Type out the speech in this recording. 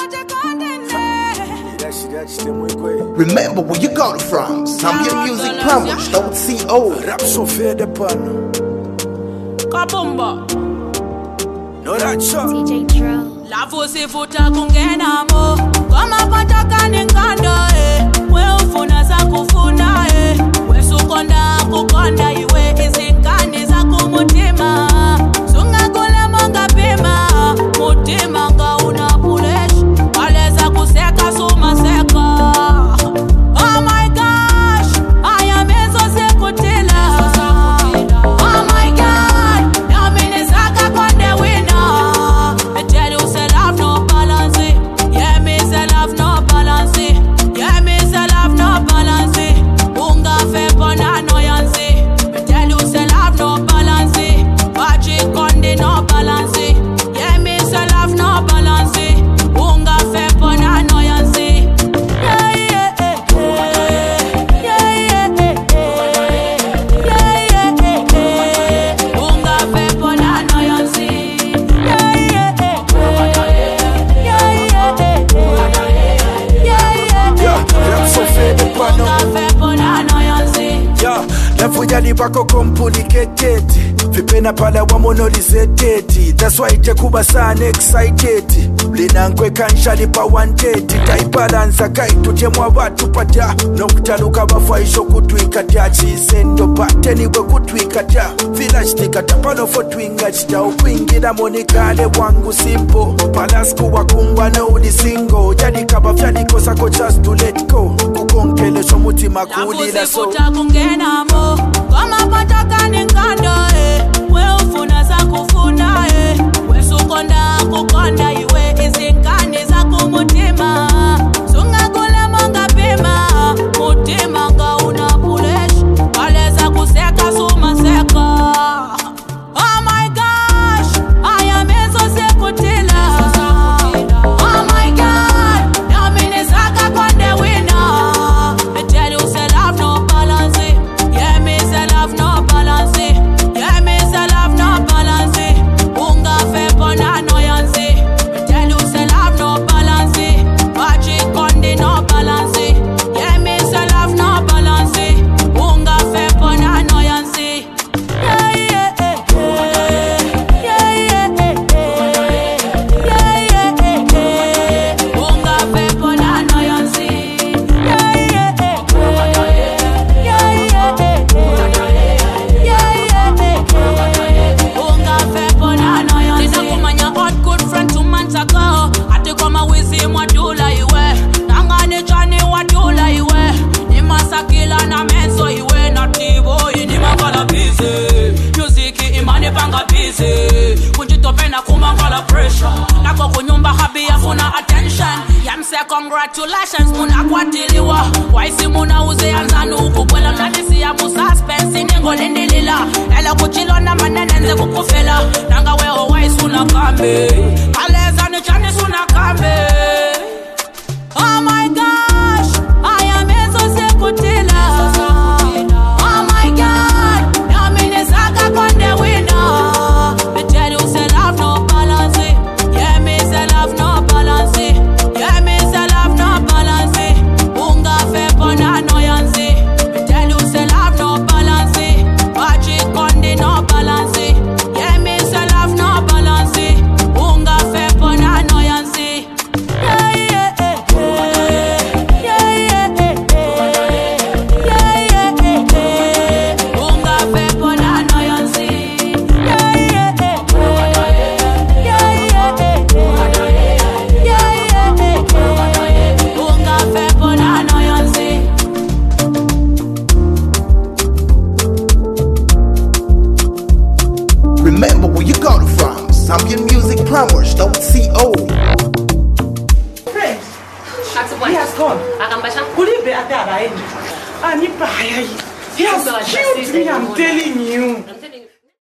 Remember where you got it from. ZambianMusicPlumbers.co. Rap Sofia de Pano. Kabumba. No that shot. DJ Drill. La voce futa kungena mo. Kama pataka ningando we ufuna za kufuna we sukonda kukonda iwe izinkani za kumutima. Sunga kule monga pima. Mutima nga unapulesh. Waleza kuseka suma seka. Oh my gosh, I am so sekutila. Oh my God, now me nisaka konde winner. I tell you say love no balance. Yeah, me say love no balance. Yeah, me say love no balance. Unga fe pona annoyance. I tell you say love no balance. Pachi konde no balance. Yeah, me say love no balance. Unga fe pona annoyance. Yeah, yeah, yeah, yeah, yeah, yeah, yeah. Unga fe pona annoyance. Yeah, yeah, Yeah, Rap Sofia de Pano. Yeah, nafuja ni bako complicated. Vipena pala wa monolizeteti. That's why kuba sana excited. Linankwe kanshali pa wanted. Taibalanza kaituje mwa watu pata. Nokutaluka bafaisho kutwikata. Chisendo pateni we kutwikata. Village tikata pano for twingachita. Ukwingira monikale wangu simple. Palasku wakungwa no udi single. Jadi kaba vyaliko sako just to let go. Kukonkele shomuti makuli la so. Futa kungena mo. Kama pataka ningando we ufuna za kufuna we sukonda kukonda iwe izinkani za kumutima. Sunga kule monga pima. Mutima nga unapulesh. Waleza kuseka suma seka. Oh my gosh, I am so sekutila. Oh my God, now me nisaka konde winner. I tell you say love no balance. Yeah, me say love no balance. Yeah, me say love no balance. Unga fe pona annoyance. I tell you say love no balance. Pachi konde no balance. Yeah, me say love no balance. Unga fe pona annoyance. Yeah, yeah, yeah, yeah, yeah, yeah, yeah. Unga fe pona annoyance. Yeah, yeah, Unga fe pona annoyance. Ninakumanya hot good friend 2 months ago. Ati kama wizi mwadula iwe. Nangane chani wadula iwe. Ni masakila na menso iwe. Na tibo ini makala busy. Music imani panga busy. Kunjitope na kumangala pressure. Nako kunyumba habi ya funa attention. Yamse congratulations muna kwatiliwa. Waisi muna uze anzanu ukukwela. Mnadisi ya mususpense ningo lindilila. Ele kuchilo na manenenze kukufela. Nanga weo waisi unakambe. Kaleza ni chani sunakambe. Oh my gosh, I am so sekutila. Oh my God, now me nisaka konde winner. I tell you say love no balance. Yeah, me say love no balance. Yeah, me say love no balance. Unga fe pona annoyance. I tell you say love no balance. Pachi konde no balance. Yeah, me say love no balance. Unga fe pona annoyance. Yeah, yeah, yeah, yeah, yeah, yeah, yeah. Unga fe pona annoyance. Yeah, yeah, yeah, yeah, yeah. Unga fe pona annoyance. Remember where you got it from. ZambianMusicPlumbers.co. Friend, he has gone. Could it be at that end? He has killed me, I'm telling you.